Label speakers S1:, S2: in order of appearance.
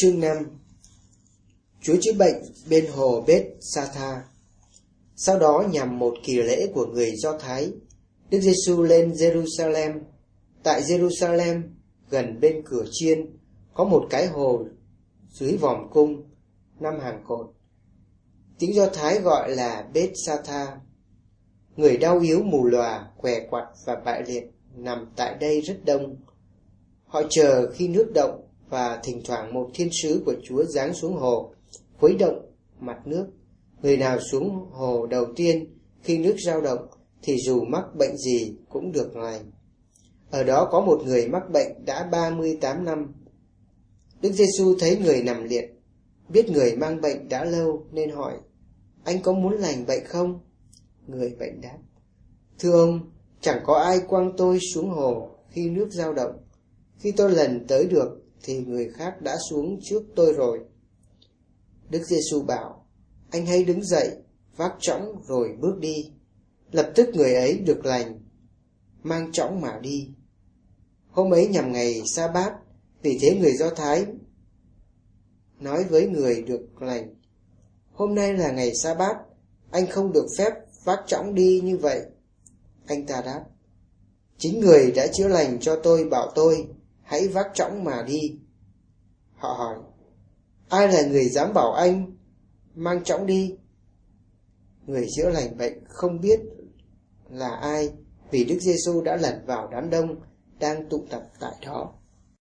S1: Chương 5. Chúa chữa bệnh bên hồ Bethsatha. Sau đó nhằm một kỳ lễ của người Do Thái, Đức Giêsu lên Jerusalem. Tại Jerusalem, gần bên cửa chiên, có một cái hồ dưới vòm cung, 5 hàng cột. Tiếng Do Thái gọi là Bethsatha. Người đau yếu, mù lòa, què quặt và bại liệt nằm tại đây rất đông. Họ chờ khi nước động, và thỉnh thoảng một thiên sứ của Chúa giáng xuống hồ, khuấy động mặt nước. Người nào xuống hồ đầu tiên khi nước dao động thì dù mắc bệnh gì cũng được lành. Ở đó có một người mắc bệnh đã 38 năm. Đức Giêsu thấy người nằm liệt, biết người mang bệnh đã lâu nên hỏi: "Anh có muốn lành bệnh không?" Người bệnh đáp: "Thưa ông, chẳng có ai quăng tôi xuống hồ khi nước dao động. Khi tôi lần tới được thì người khác đã xuống trước tôi rồi." Đức Giêsu bảo: "Anh hãy đứng dậy, vác chõng rồi bước đi." Lập tức người ấy được lành, mang chõng mà đi. Hôm ấy nhằm ngày sa bát, vì thế người Do Thái nói với người được lành: "Hôm nay là ngày sa bát, anh không được phép vác chõng đi như vậy." Anh ta đáp: "Chính người đã chữa lành cho tôi bảo tôi hãy vác chõng mà đi." Họ hỏi: "Ai là người dám bảo anh mang chõng đi?" Người chữa lành bệnh không biết là ai, vì Đức Giêsu đã lẩn vào đám đông đang tụ tập tại đó.